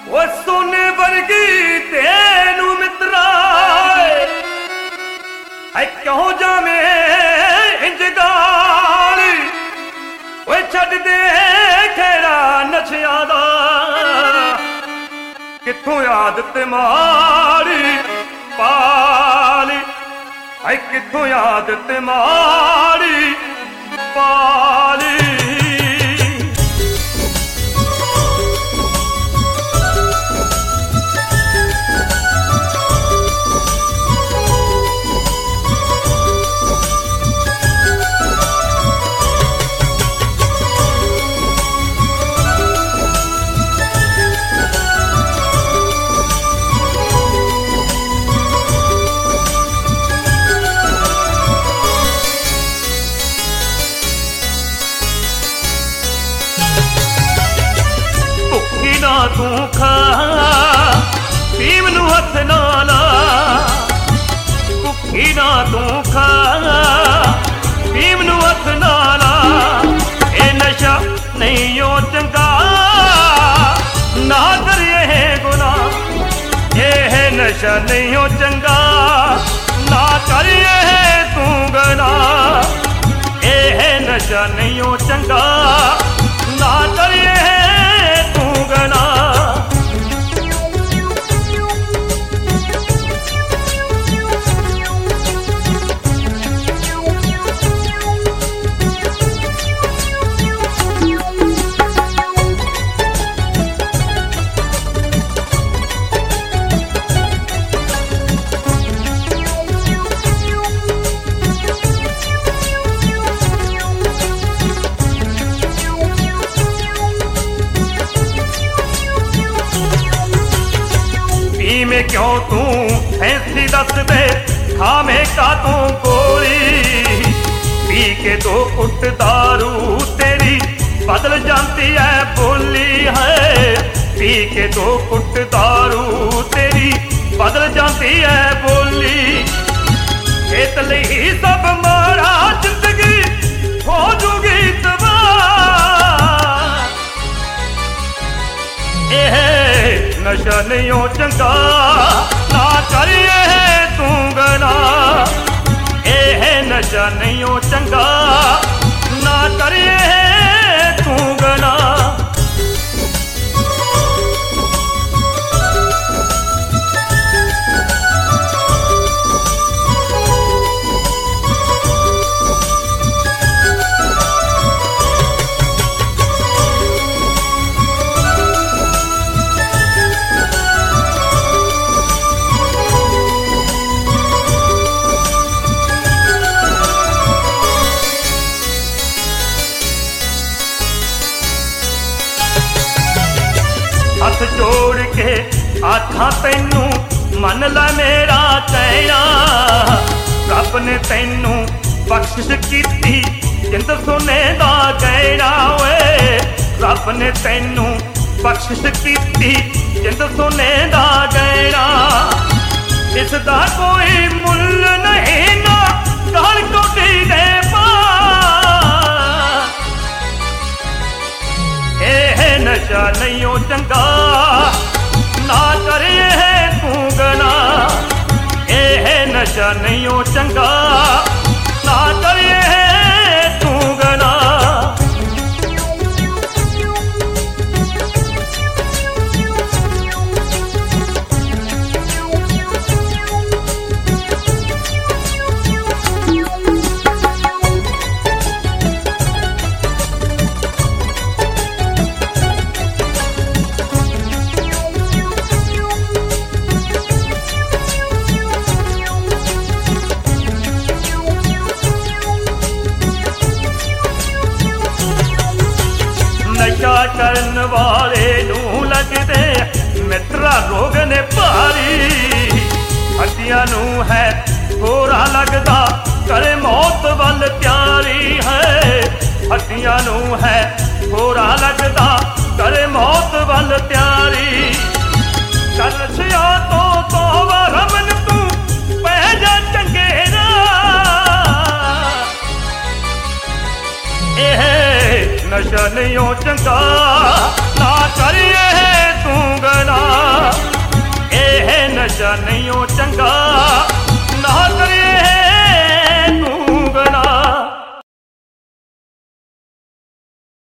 ओ सोने वर्गी तेनू मित्रा क्यों जावे इंज गाल ओए छड्ड दे खेड़ा नशा दा कित्थों आदत मारी पाली कित्थों आदत मारी पाली तू खा भीम नू हथ ना ला भुखी ना तू खा भीम नू हथ ना ला ए नशा नहीं ओ चंगा ना करिए गुनाह ये नशा नहीं ओ चंगा ना करिए तू गुनाह ये नशा नहीं ओ चंगा ना करिए में क्यों तू ऐसी दस दे खामे का तू गोली पी के दो उठ दारू तेरी बदल जाती है बोली है पी के दो उठ दारू तेरी बदल जाती है बोली खेत ही सब मारा जिंदगी हो जूगी तबाह नशा नहीं हो चंगा ना करिए तू गुनाह ये नशा नहीं हो चंगा ना करिए तू गुनाह हथ जोड़ के आखा तेनू मन ला मेरा कहना रब ने तेनू बख्शिश कीती जिंद सोने दा गहना वे रब ने तेनू बख्शिश कीती जिंद सोने दा गहना इसदा कोई मुल नहीं ना गल कोटी दे नशा नहीं हो चंगा ना करिए तू गुनाह ये नशा नहीं हो चंगा ना करिए तू गुनाह नशा करन वाले नू लगदे मित्रा रोग ने भारी हड्डियां नू है थोड़ा लगदा करे मौत वल प्यारी है हड्डियां नू है थोड़ा लगदा करे मौत वल प्यारी करछिया तो रमन तू पै जा चंगे नशा नहीं हो चंगा ना करिए तू गुनाह ਜਾ ਨਹੀਂ ਉਹ ਚੰਗਾ